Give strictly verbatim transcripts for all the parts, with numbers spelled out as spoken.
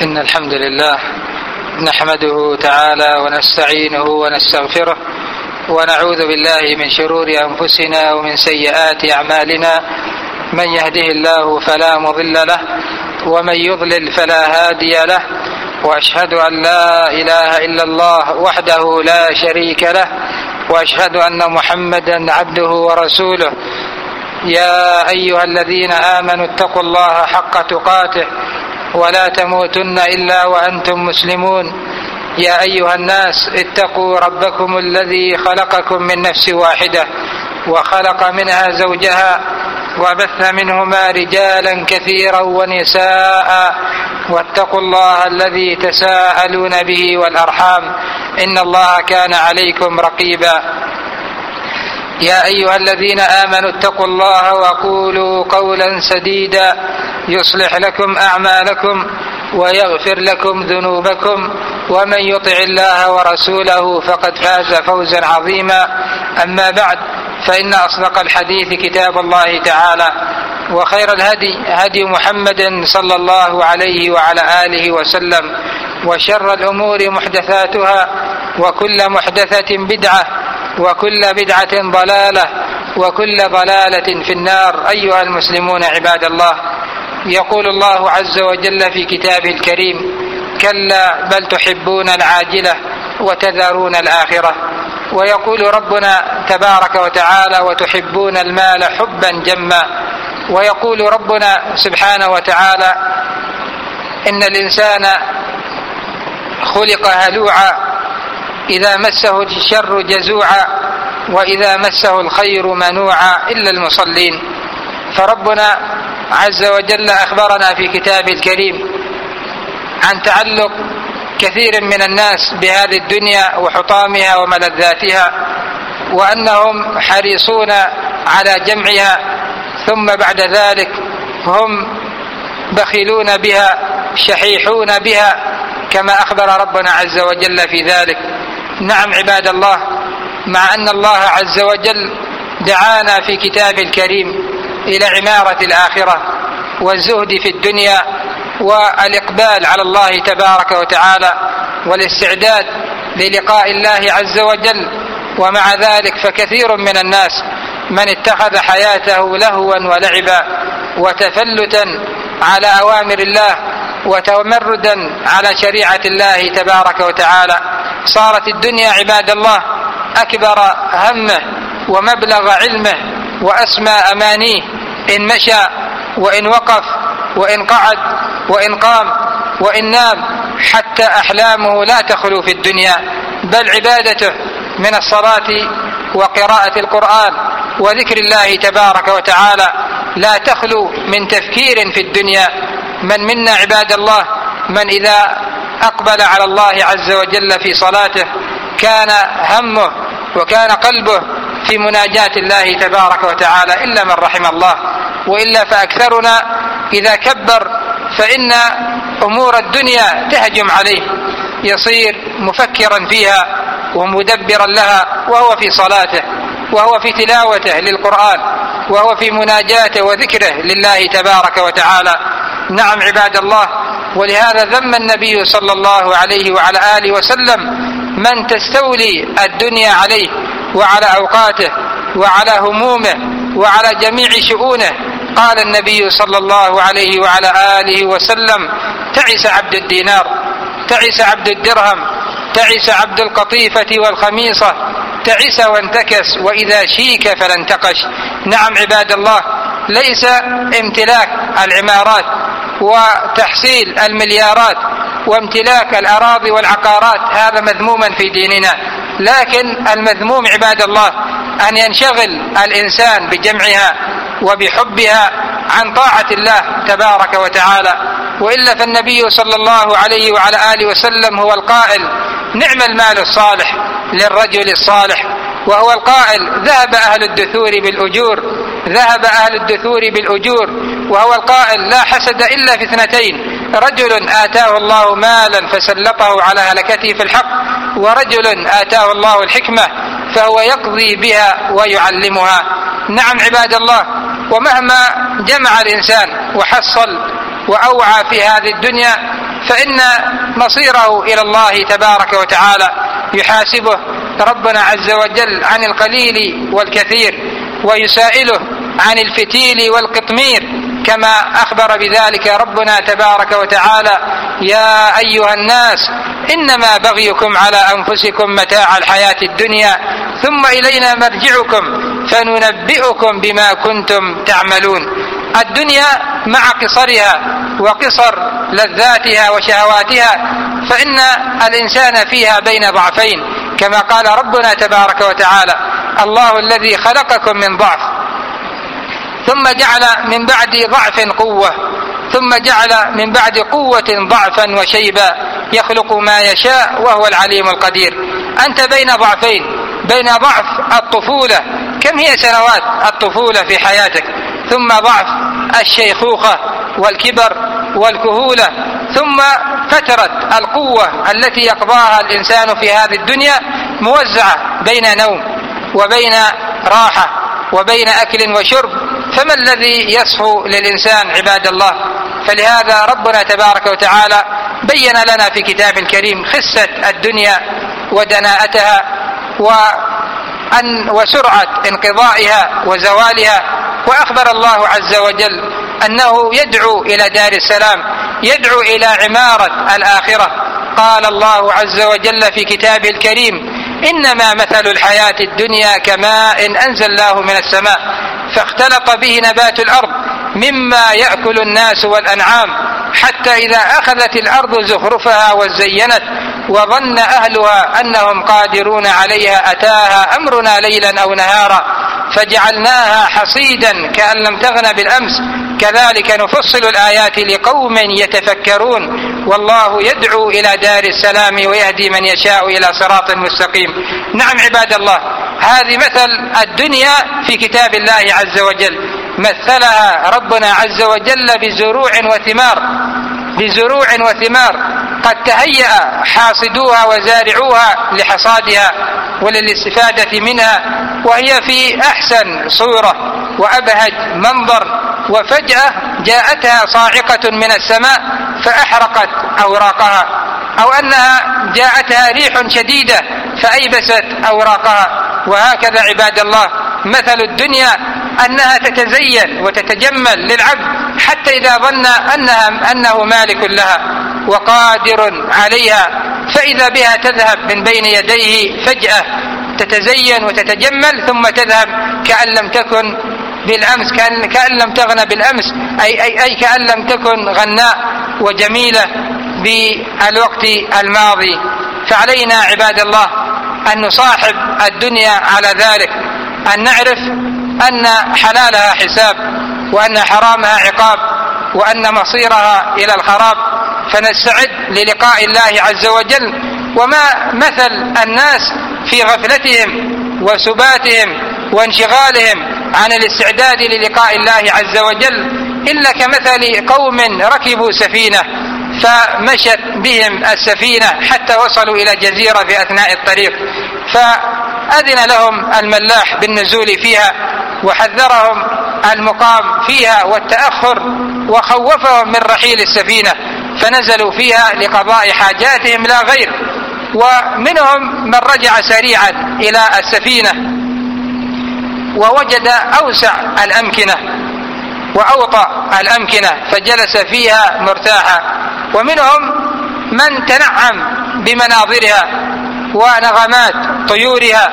إن الحمد لله نحمده تعالى ونستعينه ونستغفره ونعوذ بالله من شرور أنفسنا ومن سيئات أعمالنا. من يهده الله فلا مضل له ومن يضلل فلا هادي له، وأشهد أن لا إله إلا الله وحده لا شريك له، وأشهد أن محمدا عبده ورسوله. يا أيها الذين آمنوا اتقوا الله حق تقاته ولا تموتن إلا وأنتم مسلمون. يا أيها الناس اتقوا ربكم الذي خلقكم من نفس واحدة وخلق منها زوجها وبث منهما رجالا كثيرا ونساء، واتقوا الله الذي تساءلون به والأرحام إن الله كان عليكم رقيبا. يا أيها الذين آمنوا اتقوا الله وقولوا قولا سديدا يصلح لكم أعمالكم ويغفر لكم ذنوبكم، ومن يطع الله ورسوله فقد فاز فوزا عظيما. أما بعد، فإن أصدق الحديث كتاب الله تعالى، وخير الهدي هدي محمد صلى الله عليه وعلى آله وسلم، وشر الأمور محدثاتها، وكل محدثة بدعة، وكل بدعة ضلالة، وكل ضلالة في النار. أيها المسلمون عباد الله، يقول الله عز وجل في كتابه الكريم: كلا بل تحبون العاجلة وتذرون الآخرة. ويقول ربنا تبارك وتعالى: وتحبون المال حبا جما. ويقول ربنا سبحانه وتعالى: إن الإنسان خلق هلوعا إذا مسه الشر جزوعا وإذا مسه الخير منوعا إلا المصلين. فربنا عز وجل أخبرنا في كتابه الكريم عن تعلق كثير من الناس بهذه الدنيا وحطامها وملذاتها، وأنهم حريصون على جمعها، ثم بعد ذلك هم بخيلون بها شحيحون بها، كما أخبر ربنا عز وجل في ذلك. نعم عباد الله، مع أن الله عز وجل دعانا في كتابه الكريم إلى عمارة الآخرة والزهد في الدنيا والإقبال على الله تبارك وتعالى والاستعداد للقاء الله عز وجل، ومع ذلك فكثير من الناس من اتخذ حياته لهوا ولعبا وتفلتا على أوامر الله وتمردا على شريعة الله تبارك وتعالى. صارت الدنيا عباد الله أكبر همه ومبلغ علمه وأسمى أمانيه، إن مشى وإن وقف وإن قعد وإن قام وإن نام، حتى أحلامه لا تخلو في الدنيا، بل عبادته من الصلاة وقراءة القرآن وذكر الله تبارك وتعالى لا تخلو من تفكير في الدنيا. من منا عباد الله من إذا أقبل على الله عز وجل في صلاته كان همه وكان قلبه في مناجاة الله تبارك وتعالى، إلا من رحم الله، وإلا فأكثرنا إذا كبر فإن أمور الدنيا تهجم عليه، يصير مفكرا فيها ومدبرا لها وهو في صلاته، وهو في تلاوته للقرآن، وهو في مناجاته وذكره لله تبارك وتعالى. نعم عباد الله، ولهذا ذم النبي صلى الله عليه وعلى آله وسلم من تستولي الدنيا عليه وعلى أوقاته وعلى همومه وعلى جميع شؤونه. قال النبي صلى الله عليه وعلى آله وسلم: تعس عبد الدينار، تعس عبد الدرهم، تعس عبد القطيفة والخميصة، تعس وانتكس، وإذا شيك فلا انتقش. نعم عباد الله، ليس امتلاك العمارات وتحصيل المليارات وامتلاك الأراضي والعقارات هذا مذموما في ديننا، لكن المذموم عباد الله أن ينشغل الإنسان بجمعها وبحبها عن طاعة الله تبارك وتعالى. وإلا فالنبي صلى الله عليه وعلى آله وسلم هو القائل: نعم المال الصالح للرجل الصالح. وهو القائل: ذهب أهل الدثور بالأجور، ذهب أهل الدثور بالأجور. وهو القائل: لا حسد إلا في اثنتين: رجل آتاه الله مالا فسلطه على هلكته في الحق، ورجل آتاه الله الحكمة فهو يقضي بها ويعلمها. نعم عباد الله، ومهما جمع الإنسان وحصل وأوعى في هذه الدنيا فإن مصيره إلى الله تبارك وتعالى، يحاسبه ربنا عز وجل عن القليل والكثير، ويسائله عن الفتيل والقطمير، كما أخبر بذلك ربنا تبارك وتعالى: يا أيها الناس إنما بغيكم على أنفسكم متاع الحياة الدنيا ثم إلينا مرجعكم فننبئكم بما كنتم تعملون. الدنيا مع قصرها وقصر لذاتها وشهواتها، فإن الإنسان فيها بين ضعفين، كما قال ربنا تبارك وتعالى: الله الذي خلقكم من ضعف ثم جعل من بعد ضعف قوة ثم جعل من بعد قوة ضعفا وشيبا يخلق ما يشاء وهو العليم القدير. أنت بين ضعفين، بين ضعف الطفولة، كم هي سنوات الطفولة في حياتك، ثم ضعف الشيخوخة والكبر والكهولة، ثم فترة القوة التي يقضاها الإنسان في هذه الدنيا موزعة بين نوم وبين راحة وبين أكل وشرب. فما الذي يصفو للإنسان عباد الله؟ فلهذا ربنا تبارك وتعالى بين لنا في كتاب الكريم خسة الدنيا ودناءتها وأن وسرعة انقضائها وزوالها. وأخبر الله عز وجل أنه يدعو إلى دار السلام، يدعو إلى عمارة الآخرة. قال الله عز وجل في كتابه الكريم: إنما مثل الحياة الدنيا كماء أنزلناه من السماء فاختلط به نبات الأرض مما يأكل الناس والأنعام حتى إذا أخذت الأرض زخرفها وزينت وظن أهلها أنهم قادرون عليها أتاها أمرنا ليلا أو نهارا فجعلناها حصيدا كأن لم تغن بالأمس كذلك نفصل الآيات لقوم يتفكرون والله يدعو إلى دار السلام ويهدي من يشاء إلى صراط مستقيم. نعم عباد الله، هذه مثل الدنيا في كتاب الله عز وجل، مثلها ربنا عز وجل بزروع وثمار بزروع وثمار قد تهيأ حاصدوها وزارعوها لحصادها وللاستفادة منها، وهي في أحسن صورة وأبهج منظر، وفجأة جاءتها صاعقة من السماء فأحرقت أوراقها، أو أنها جاءتها ريح شديدة فأيبست أوراقها. وهكذا عباد الله مثل الدنيا أنها تتزين وتتجمل للعبد حتى إذا ظن أنها أنه مالك لها وقادر عليها، فإذا بها تذهب من بين يديه فجأة، تتزين وتتجمل ثم تذهب كأن لم تكن بالأمس، كأن, كأن لم تغن بالأمس، أي, أي, أي كأن لم تكن غناء وجميلة بالوقت الماضي. فعلينا عباد الله أن نصاحب الدنيا على ذلك، أن نعرف أن حلالها حساب وأن حرامها عقاب وأن مصيرها إلى الخراب، فنستعد للقاء الله عز وجل. وما مثل الناس في غفلتهم وسباتهم وانشغالهم عن الاستعداد للقاء الله عز وجل إلا كمثل قوم ركبوا سفينة فمشت بهم السفينة حتى وصلوا إلى جزيرة في أثناء الطريق، فأذن لهم الملاح بالنزول فيها وحذرهم المقام فيها والتأخر وخوفهم من رحيل السفينة، فنزلوا فيها لقضاء حاجاتهم لا غير. ومنهم من رجع سريعا إلى السفينة ووجد أوسع الأمكنة وأوطأ الأمكنة فجلس فيها مرتاحا، ومنهم من تنعم بمناظرها ونغمات طيورها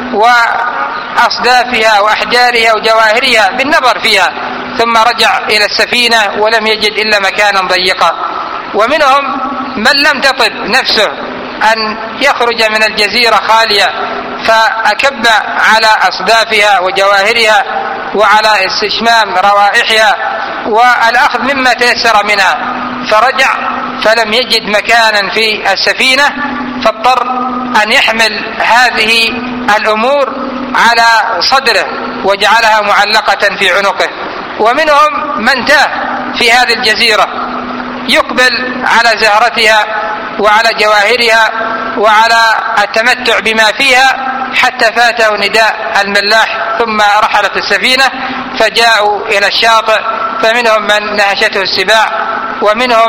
وأصدافها وأحجارها وجواهرها بالنظر فيها، ثم رجع إلى السفينة ولم يجد إلا مكانا ضيقا. ومنهم من لم تطب نفسه أن يخرج من الجزيرة خالية فأكب على أصدافها وجواهرها وعلى استشمام روائحها والأخذ مما تيسر منها، فرجع فلم يجد مكانا في السفينة فاضطر أن يحمل هذه الأمور على صدره وجعلها معلقة في عنقه. ومنهم من تاه في هذه الجزيرة يقبل على زهرتها وعلى جواهرها وعلى التمتع بما فيها حتى فاته نداء الملاح ثم رحلت السفينة فجاءوا إلى الشاطئ، فمنهم من نهشته السباع ومنهم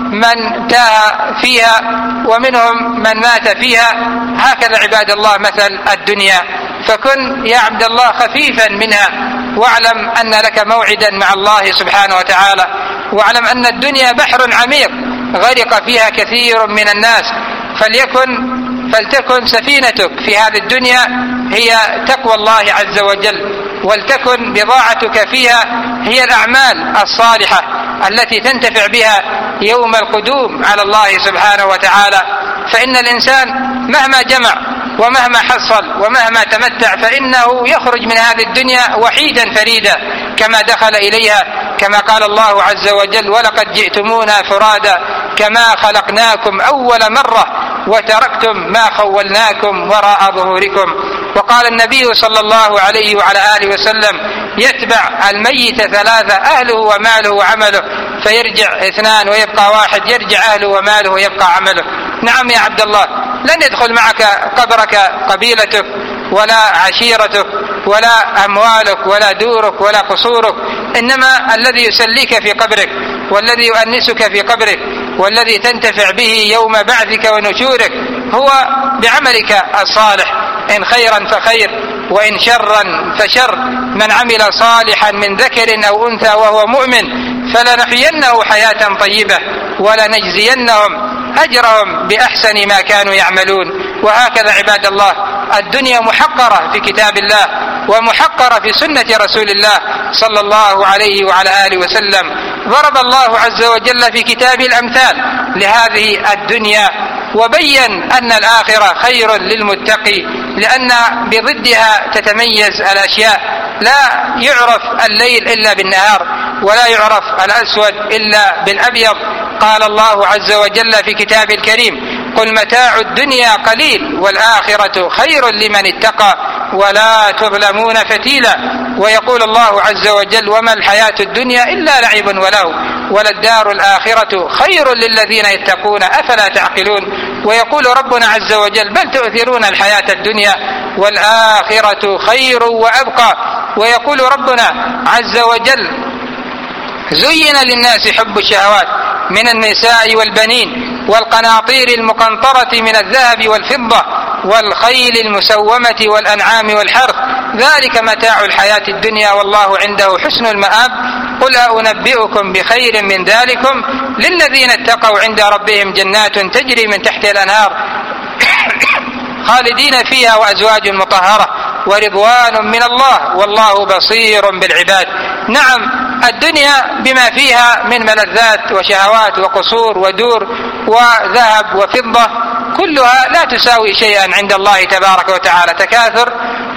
من تاه فيها ومنهم من مات فيها. هكذا عباد الله مثل الدنيا، فكن يا عبد الله خفيفا منها، واعلم أن لك موعدا مع الله سبحانه وتعالى، واعلم أن الدنيا بحر عميق غرق فيها كثير من الناس، فليكن فلتكن سفينتك في هذه الدنيا هي تقوى الله عز وجل، ولتكن بضاعتك فيها هي الأعمال الصالحة التي تنتفع بها يوم القدوم على الله سبحانه وتعالى. فإن الإنسان مهما جمع ومهما حصل ومهما تمتع فإنه يخرج من هذه الدنيا وحيدا فريدا كما دخل إليها، كما قال الله عز وجل: ولقد جئتمونا فرادا كما خلقناكم أول مرة وتركتم ما خولناكم وراء ظهوركم. وقال النبي صلى الله عليه وعلى آله وسلم: يتبع الميت ثلاثة: أهله وماله وعمله، فيرجع اثنان ويبقى واحد، يرجع أهله وماله ويبقى عمله. نعم يا عبد الله، لن يدخل معك قبرك قبيلتك ولا عشيرتك ولا أموالك ولا دورك ولا قصورك، إنما الذي يسليك في قبرك والذي يؤنسك في قبرك والذي تنتفع به يوم بعثك ونشورك هو بعملك الصالح، إن خيرا فخير وإن شرا فشر. من عمل صالحا من ذكر أو أنثى وهو مؤمن فلنحيينه حياة طيبة ولنجزينهم أجرهم بأحسن ما كانوا يعملون. وهكذا عباد الله الدنيا محقرة في كتاب الله ومحقرة في سنة رسول الله صلى الله عليه وعلى آله وسلم. ضرب الله عز وجل في كتابه الأمثال لهذه الدنيا وبين أن الآخرة خير للمتقي، لأن بضدها تتميز الأشياء، لا يعرف الليل إلا بالنهار ولا يعرف الأسود إلا بالأبيض. قال الله عز وجل في كتابه الكريم: قل متاع الدنيا قليل والآخرة خير لمن اتقى ولا تظلمون فتيلا. ويقول الله عز وجل: وما الحياة الدنيا إلا لعب ولهو وللدار الآخرة خير للذين يتقون أفلا تعقلون. ويقول ربنا عز وجل: بل تؤثرون الحياة الدنيا والآخرة خير وأبقى. ويقول ربنا عز وجل: زين للناس حب الشهوات من النساء والبنين والقناطير المقنطرة من الذهب والفضة والخيل المسومة والأنعام والحرث، ذلك متاع الحياة الدنيا والله عنده حسن المآب. قل أنبئكم بخير من ذلكم للذين اتقوا عند ربهم جنات تجري من تحت الأنهار خالدين فيها وأزواج مطهرة ورضوان من الله والله بصير بالعباد. نعم الدنيا بما فيها من ملذات وشهوات وقصور ودور وذهب وفضة كلها لا تساوي شيئا عند الله تبارك وتعالى، تكاثر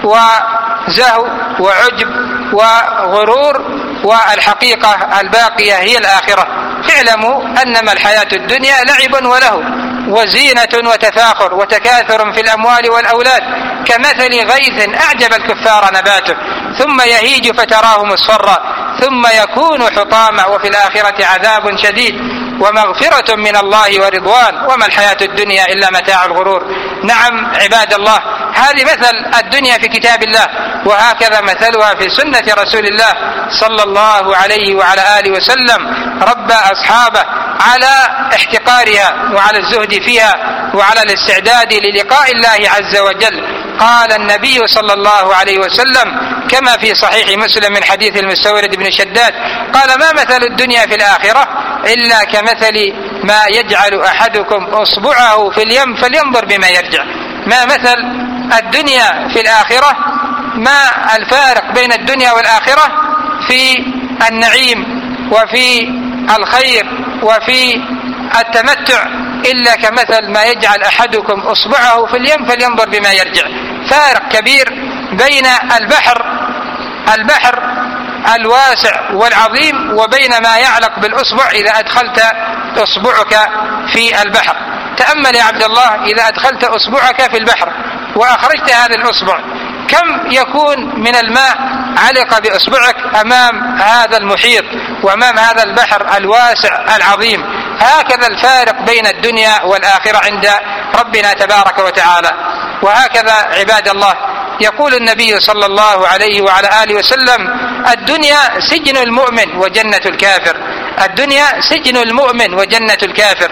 وزهو وعجب وغرور، والحقيقة الباقية هي الآخرة. اعلموا أنما الحياة الدنيا لعب وله وزينة وتفاخر وتكاثر في الأموال والأولاد كمثل غيث أعجب الكفار نباته ثم يهيج فتراه مصفرا ثم يكون حطاما وفي الآخرة عذاب شديد ومغفرة من الله ورضوان وما الحياة الدنيا إلا متاع الغرور. نعم عباد الله، هذه مثل الدنيا في كتاب الله، وهكذا مثلها في سنة رسول الله صلى الله عليه وعلى آله وسلم. ربى أصحابه على احتقارها وعلى الزهد فيها وعلى الاستعداد للقاء الله عز وجل. قال النبي صلى الله عليه وسلم كما في صحيح مسلم من حديث المستورد بن شداد قال: ما مثل الدنيا في الآخرة إلا كمثل ما يجعل أحدكم أصبعه في اليم فلينظر بما يرجع. ما مثل الدنيا في الآخرة، ما الفارق بين الدنيا والآخرة في النعيم وفي الخير وفي التمتع إلا كمثل ما يجعل أحدكم أصبعه في اليم فلينظر بما يرجع. فارق كبير بين البحر البحر الواسع والعظيم وبين ما يعلق بالأصبع إذا أدخلت أصبعك في البحر. تأمل يا عبد الله، إذا أدخلت أصبعك في البحر وأخرجت هذا الأصبع كم يكون من الماء علق بأصبعك أمام هذا المحيط وأمام هذا البحر الواسع العظيم. هكذا الفارق بين الدنيا والآخرة عند ربنا تبارك وتعالى. وهكذا عباد الله يقول النبي صلى الله عليه وعلى آله وسلم: الدنيا سجن المؤمن وجنة الكافر. الدنيا سجن المؤمن وجنة الكافر.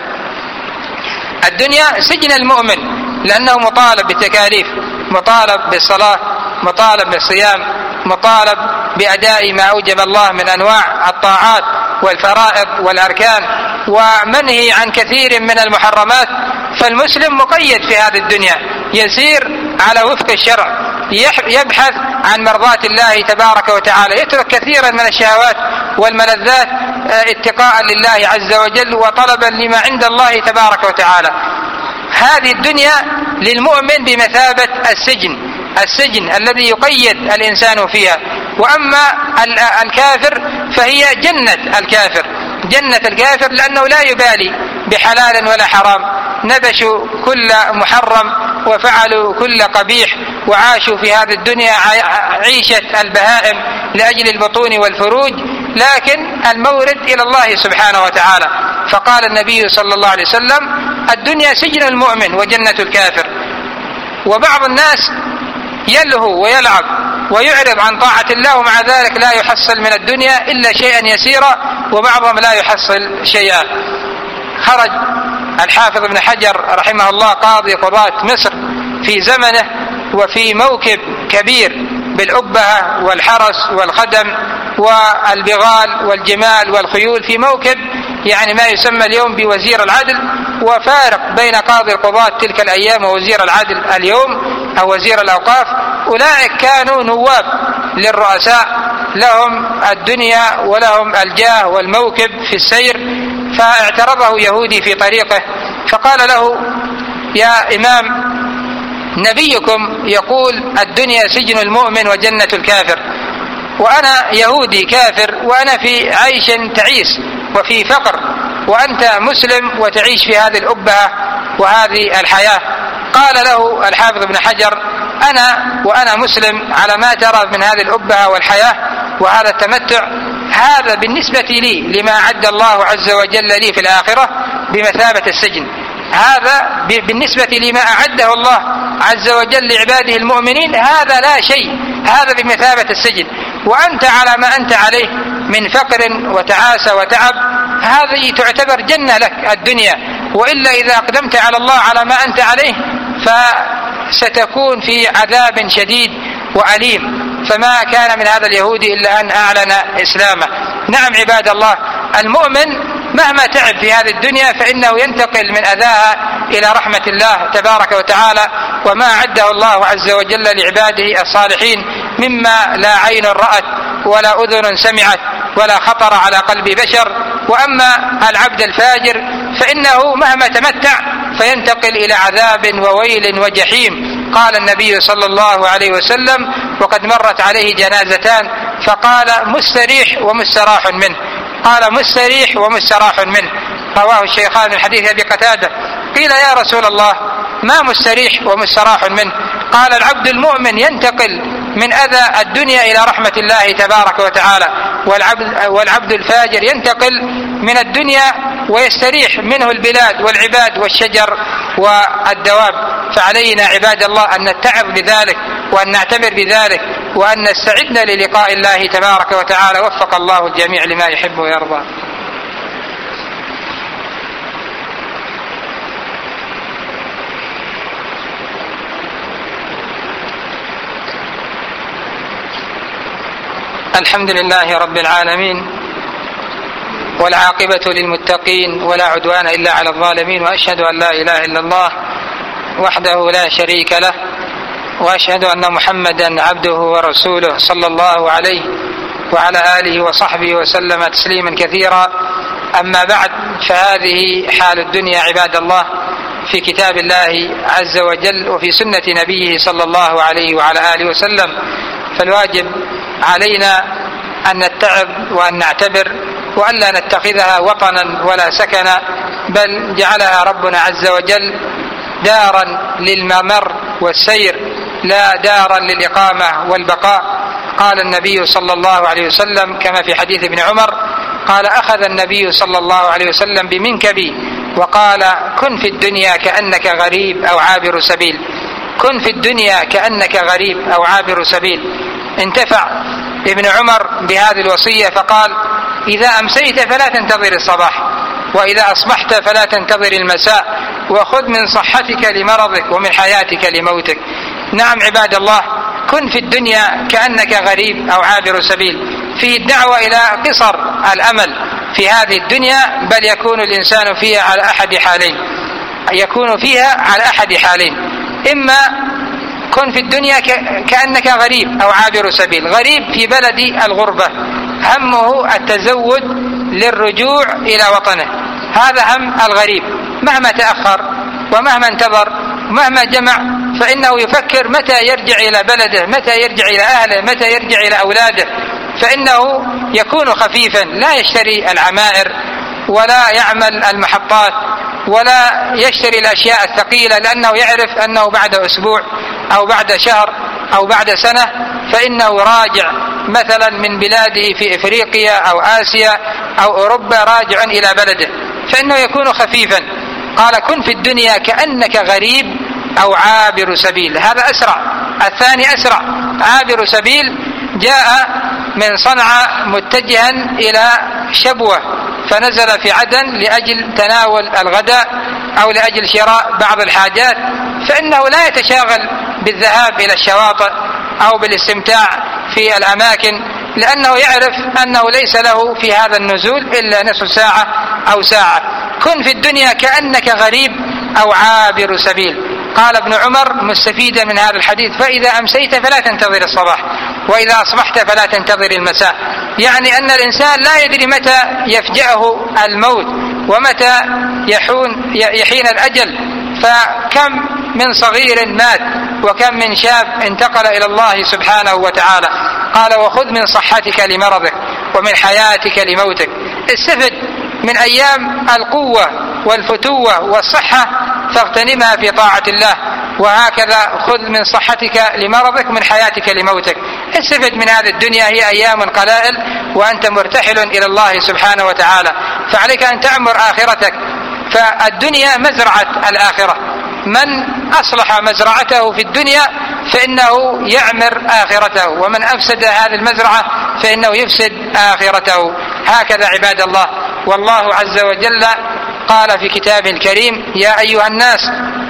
الدنيا سجن المؤمن لأنه مطالب بالتكاليف، مطالب بالصلاة، مطالب بالصيام، مطالب بأداء ما أوجب الله من أنواع الطاعات والفرائض والأركان، ومنهي عن كثير من المحرمات. فالمسلم مقيد في هذه الدنيا، يسير على وفق الشرع، يبحث عن مرضاة الله تبارك وتعالى، يترك كثيرا من الشهوات والملذات اتقاء لله عز وجل وطلبا لما عند الله تبارك وتعالى. هذه الدنيا للمؤمن بمثابة السجن، السجن الذي يقيد الإنسان فيها. وأما الكافر فهي جنة الكافر، جنة الكافر لأنه لا يبالي بحلال ولا حرام، نبشوا كل محرم وفعلوا كل قبيح، وعاشوا في هذه الدنيا عيشة البهائم لأجل البطون والفروج، لكن المورد إلى الله سبحانه وتعالى. فقال النبي صلى الله عليه وسلم: الدنيا سجن المؤمن وجنة الكافر. وبعض الناس يلهو ويلعب ويعرض عن طاعة الله، ومع ذلك لا يحصل من الدنيا إلا شيئا يسيرا، وبعضهم لا يحصل شيئا. خرج الحافظ ابن حجر رحمه الله قاضي قضاة مصر في زمنه وفي موكب كبير بالأبهة والحرس والخدم والبغال والجمال والخيول، في موكب يعني ما يسمى اليوم بوزير العدل. وفارق بين قاضي القضاة تلك الأيام ووزير العدل اليوم أو وزير الأوقاف. أولئك كانوا نواب للرؤساء، لهم الدنيا ولهم الجاه والموكب في السير. فاعترضه يهودي في طريقه فقال له: يا إمام، نبيكم يقول الدنيا سجن المؤمن وجنة الكافر، وأنا يهودي كافر وأنا في عيش تعيس وفي فقر، وأنت مسلم وتعيش في هذه الأبهة وهذه الحياة. قال له الحافظ ابن حجر: أنا وأنا مسلم على ما ترى من هذه الأبهة والحياة وهذا التمتع، هذا بالنسبة لي لما أعد الله عز وجل لي في الآخرة بمثابة السجن. هذا بالنسبة لما أعده الله عز وجل لعباده المؤمنين هذا لا شيء، هذا بمثابة السجن. وأنت على ما أنت عليه من فقر وتعاسة وتعب، هذه تعتبر جنة لك الدنيا، وإلا إذا أقدمت على الله على ما أنت عليه فستكون في عذاب شديد وأليم. فما كان من هذا اليهودي إلا أن أعلن إسلامه. نعم عباد الله، المؤمن مهما تعب في هذه الدنيا فإنه ينتقل من أذاها إلى رحمة الله تبارك وتعالى، وما أعده الله عز وجل لعباده الصالحين مما لا عين رأت ولا أذن سمعت ولا خطر على قلب بشر. وأما العبد الفاجر فإنه مهما تمتع فينتقل إلى عذاب وويل وجحيم. قال النبي صلى الله عليه وسلم وقد مرت عليه جنازتان فقال: مستريح ومستراح منه. قال: مستريح ومستراح منه، رواه الشيخان من حديث أبي قتادة. قيل: يا رسول الله، ما مستريح ومستراح منه؟ قال: العبد المؤمن ينتقل من أذى الدنيا إلى رحمة الله تبارك وتعالى، والعبد, والعبد الفاجر ينتقل من الدنيا ويستريح منه البلاد والعباد والشجر والدواب. فعلينا عباد الله أن نتعظ بذلك وأن نعتبر بذلك وأن نستعد للقاء الله تبارك وتعالى. وفق الله الجميع لما يحب ويرضى. الحمد لله رب العالمين، والعاقبة للمتقين، ولا عدوان إلا على الظالمين، وأشهد أن لا إله إلا الله وحده لا شريك له، وأشهد أن محمدا عبده ورسوله صلى الله عليه وعلى آله وصحبه وسلم تسليما كثيرا. أما بعد، فهذه حال الدنيا عباد الله في كتاب الله عز وجل وفي سنة نبيه صلى الله عليه وعلى آله وسلم. فالواجب علينا أن نتعظ وأن نعتبر وأن لا نتخذها وطنا ولا سكنا، بل جعلها ربنا عز وجل دارا للممر والسير لا دارا للإقامة والبقاء. قال النبي صلى الله عليه وسلم كما في حديث ابن عمر قال: أخذ النبي صلى الله عليه وسلم بمنكبي وقال: كن في الدنيا كأنك غريب أو عابر سبيل. كن في الدنيا كأنك غريب أو عابر سبيل. انتفع ابن عمر بهذه الوصية فقال: إذا أمسيت فلا تنتظر الصباح، وإذا أصبحت فلا تنتظر المساء، وخذ من صحتك لمرضك ومن حياتك لموتك. نعم عباد الله، كن في الدنيا كأنك غريب أو عابر سبيل. فيه الدعوة إلى قصر الأمل في هذه الدنيا، بل يكون الإنسان فيها على أحد حالين، يكون فيها على أحد حالين: إما كن في الدنيا كأنك غريب أو عابر سبيل. غريب في بلد الغربة، همه التزود للرجوع إلى وطنه، هذا هم الغريب، مهما تأخر ومهما انتظر ومهما جمع فإنه يفكر متى يرجع إلى بلده، متى يرجع إلى أهله، متى يرجع إلى أولاده، فإنه يكون خفيفا، لا يشتري العمائر ولا يعمل المحطات ولا يشتري الأشياء الثقيلة، لأنه يعرف أنه بعد أسبوع أو بعد شهر أو بعد سنة فإنه راجع مثلا من بلاده في إفريقيا أو آسيا أو أوروبا راجع إلى بلده، فإنه يكون خفيفا. قال: كن في الدنيا كأنك غريب أو عابر سبيل، هذا أسرع. الثاني أسرع، عابر سبيل جاء من صنعاء متجها إلى شبوة فنزل في عدن لأجل تناول الغداء أو لأجل شراء بعض الحاجات، فإنه لا يتشاغل بالذهاب إلى الشواطئ أو بالاستمتاع في الأماكن، لأنه يعرف أنه ليس له في هذا النزول إلا نصف ساعة أو ساعة. كن في الدنيا كأنك غريب أو عابر سبيل. قال ابن عمر مستفيدا من هذا الحديث: فإذا أمسيت فلا تنتظر الصباح، وإذا أصبحت فلا تنتظر المساء. يعني أن الإنسان لا يدري متى يفجأه الموت ومتى يحون يحين الأجل، فكم من صغير مات وكم من شاب انتقل إلى الله سبحانه وتعالى. قال: وخذ من صحتك لمرضك ومن حياتك لموتك. استفد من أيام القوة والفتوة والصحة فاغتنمها في طاعة الله، وهكذا خذ من صحتك لمرضك من حياتك لموتك. استفد من هذه الدنيا، هي أيام قلائل وأنت مرتحل إلى الله سبحانه وتعالى، فعليك أن تعمر آخرتك، فالدنيا مزرعة الآخرة. من أصلح مزرعته في الدنيا فإنه يعمر آخرته، ومن أفسد هذه المزرعة فإنه يفسد آخرته. هكذا عباد الله. والله عز وجل قال في كتابه الكريم: يا أيها الناس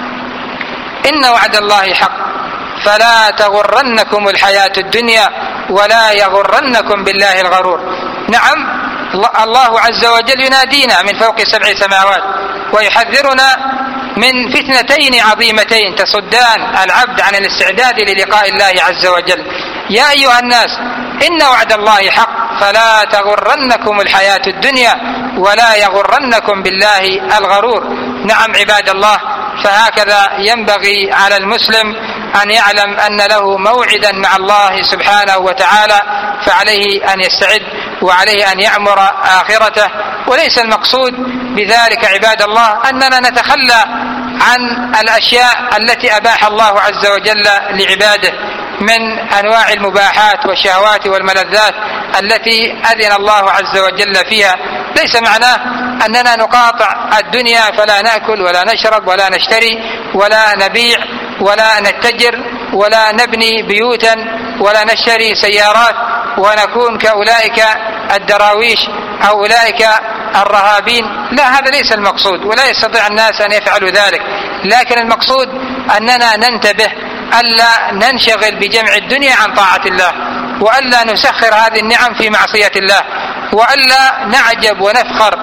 إن وعد الله حق فلا تغرنكم الحياة الدنيا ولا يغرنكم بالله الغرور. نعم، الله عز وجل ينادينا من فوق سبع سماوات ويحذرنا من فتنتين عظيمتين تصدان العبد عن الاستعداد للقاء الله عز وجل. يا أيها الناس إن وعد الله حق فلا تغرنكم الحياة الدنيا ولا يغرنكم بالله الغرور. نعم عباد الله، فهكذا ينبغي على المسلم أن يعلم أن له موعدا مع الله سبحانه وتعالى، فعليه أن يستعد وعليه أن يعمر آخرته. وليس المقصود بذلك عباد الله أننا نتخلى عن الأشياء التي أباح الله عز وجل لعباده من أنواع المباحات والشهوات والملذات التي أذن الله عز وجل فيها. ليس معناه أننا نقاطع الدنيا فلا نأكل ولا نشرب ولا نشتري ولا نبيع ولا نتجر ولا نبني بيوتا ولا نشتري سيارات ونكون كأولئك الدراويش أو أولئك الرهابين. لا، هذا ليس المقصود، ولا يستطيع الناس أن يفعلوا ذلك. لكن المقصود أننا ننتبه ألا ننشغل بجمع الدنيا عن طاعة الله، وألا نسخر هذه النعم في معصية الله، وألا نعجب ونفخر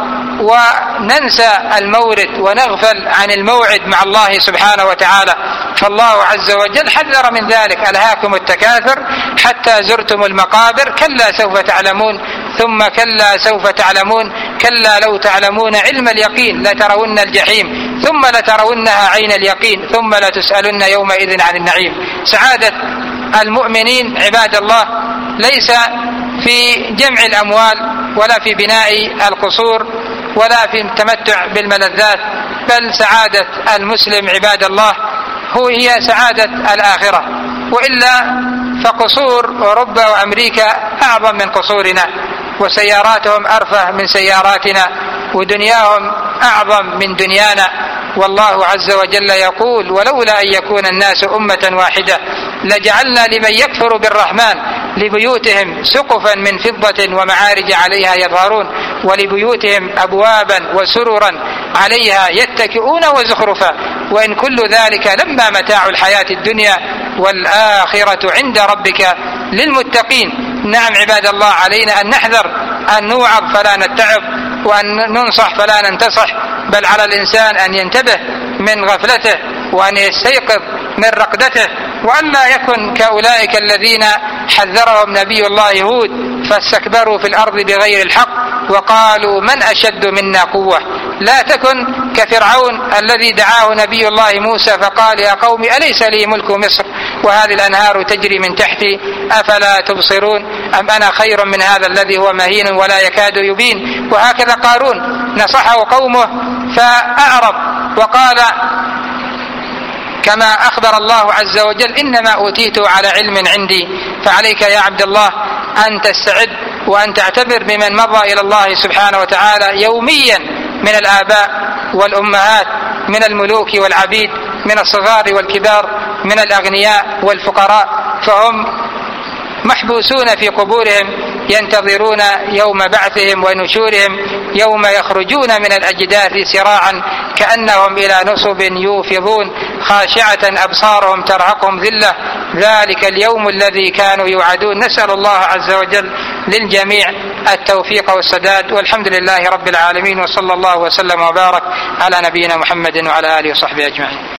وننسى المورد ونغفل عن الموعد مع الله سبحانه وتعالى. فالله عز وجل حذر من ذلك: ألهاكم التكاثر حتى زرتم المقابر كلا سوف تعلمون ثم كلا سوف تعلمون كلا لو تعلمون علم اليقين لترون الجحيم ثم لترونها عين اليقين ثم لتسألن يومئذ عن النعيم. سعادة المؤمنين عباد الله ليس في جمع الأموال ولا في بناء القصور ولا في التمتع بالملذات، بل سعادة المسلم عباد الله هو هي سعادة الآخرة. وإلا فقصور أوروبا وأمريكا أعظم من قصورنا، وسياراتهم أرفه من سياراتنا، ودنياهم أعظم من دنيانا. والله عز وجل يقول: ولولا أن يكون الناس أمة واحدة لجعلنا لمن يكفر بالرحمن لبيوتهم سقفا من فضة ومعارج عليها يظهرون ولبيوتهم أبوابا وسررا عليها يتكئون وزخرفا وإن كل ذلك لما متاع الحياة الدنيا والآخرة عند ربك للمتقين. نعم عباد الله، علينا أن نحذر أن نوعظ فلا نتعظ وأن ننصح فلا ننتصح، بل على الإنسان أن ينتبه من غفلته وأن يستيقظ من رقدته، وأن لا يكن كأولئك الذين حذرهم نبي الله هود فاستكبروا في الأرض بغير الحق وقالوا من أشد منا قوة. لا تكن كفرعون الذي دعاه نبي الله موسى فقال يا قوم أليس لي ملك مصر وهذه الأنهار تجري من تحتي أفلا تبصرون أم أنا خير من هذا الذي هو مهين ولا يكاد يبين. وهكذا قارون نصحه قومه فأعرض وقال كما أخبر الله عز وجل إنما أوتيته على علم عندي. فعليك يا عبد الله أن تستعد وأن تعتبر بمن مضى إلى الله سبحانه وتعالى يوميا من الآباء والأمهات، من الملوك والعبيد، من الصغار والكبار، من الأغنياء والفقراء، فهم محبوسون في قبورهم ينتظرون يوم بعثهم ونشورهم يوم يخرجون من الأجداث سراعا كأنهم إلى نصب يوفضون خاشعة أبصارهم ترهقهم ذلة ذلك اليوم الذي كانوا يوعدون. نسأل الله عز وجل للجميع التوفيق والسداد، والحمد لله رب العالمين، وصلى الله وسلم وبارك على نبينا محمد وعلى آله وصحبه أجمعين.